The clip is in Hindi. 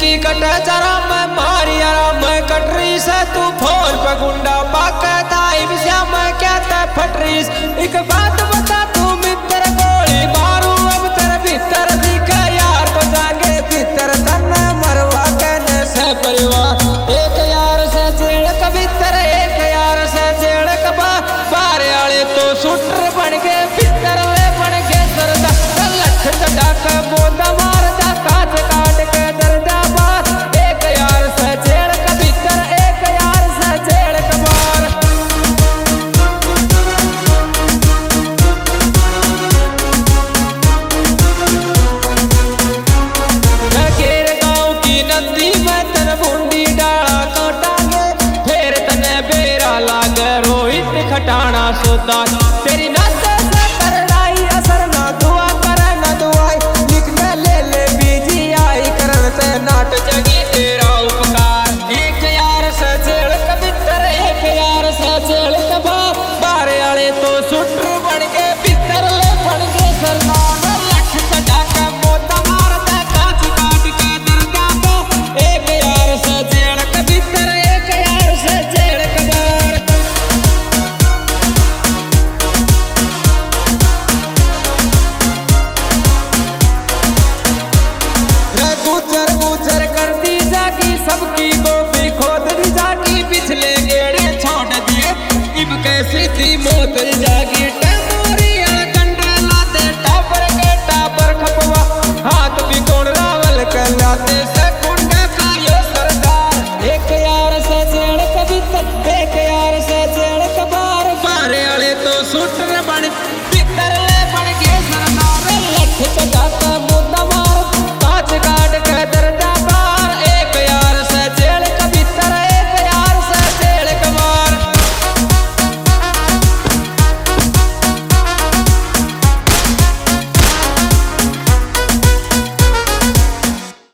कट जरा मैं मारी आराम कटरी से तू फोन पे गुंडा पाके ताई विषया मैं क्या ते फटरीस। एक बात बता तू मित्र गोली मारू अब तेरे भीतर दिखे यार को जागे भीतर तन्ने मरवा कहने से परिवार। एक यार से जेड़ का भीतर एक यार से जेड़ का बाहर आले तो शूटर बन के भीतर वे बन के सरदा लठ चढ़ा के बोंदा मार जा काट काट के दर्दा बार। एक यार से जेड़ का भीतर एक यार से जेड़ का बाहर। घेर गाँव की नदी में तन बूंदी डाला काटांगे फिर तने बेरा लागे रोहित खटाना सोता।